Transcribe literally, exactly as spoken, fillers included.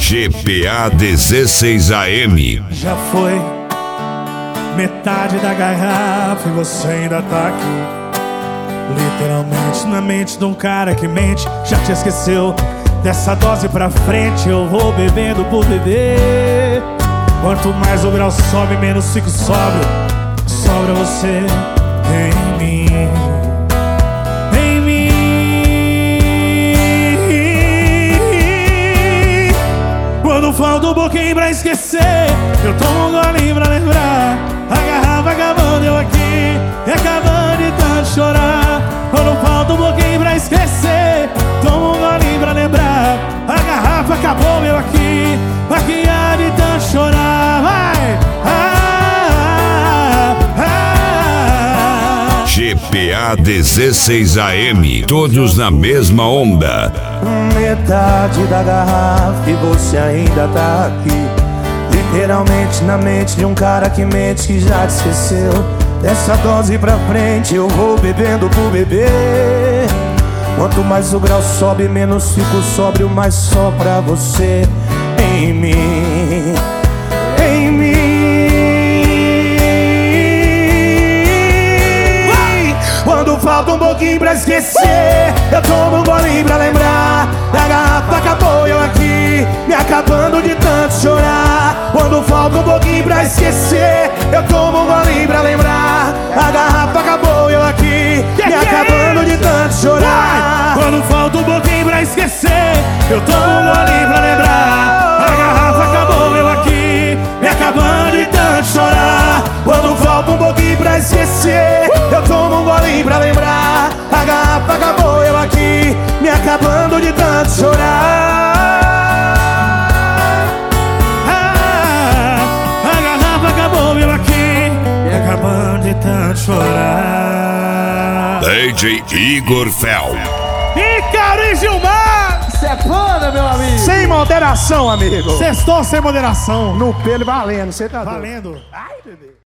G P A dezesseis A M. Já foi metade da garrafa e você ainda tá aqui. Literalmente na mente de um cara que mente. Já te esqueceu. Dessa dose pra frente eu vou bebendo por beber. Quanto mais o grau sobe, menos fico sóbrio. Sobra você em mim, em mim. Quando falta um pouquinho pra esquecer, eu tomo um golinho pra lembrar. A garrafa acabando, eu aqui, e acabando de tanto chorar. Quando falta um pouquinho pra esquecer, tomo um golinho pra lembrar. A garrafa acabou, eu aqui, aqui há de tanto chorar. Vai! Ah, ah, ah. G P A dezesseis A M, todos na mesma onda. Metade da garrafa e você ainda tá aqui. Literalmente na mente de um cara que mente, que já te esqueceu. Dessa dose pra frente eu vou bebendo por beber. Quanto mais o grau sobe, menos fico sóbrio, mais só pra você em mim, em mim. Quando falta um pouquinho pra esquecer, eu tomo um golinho pra lembrar. A garrafa acabou, eu aqui, me acabando de tanto chorar. Quando falta um pouquinho pra esquecer, eu tomo um golinho pra lembrar. A garrafa acabou, eu aqui, me acabando de tanto chorar. Quando falta um pouquinho pra esquecer, eu tomo um golinho pra lembrar. A garrafa acabou, eu aqui, me acabando de tanto chorar. Quando falta um pouquinho pra esquecer, eu tomo um golinho pra lembrar. A garrafa acabou, eu aqui, me acabando de tanto chorar. Ah, a garrafa acabou, eu aqui, me acabando de tanto chorar. D J Igor Fel. Ícaro e Gilmar! Isso é foda, meu amigo! Sem moderação, amigo. Sextou sem moderação. No pelo valendo, você tá doido. Valendo. Ai, bebê.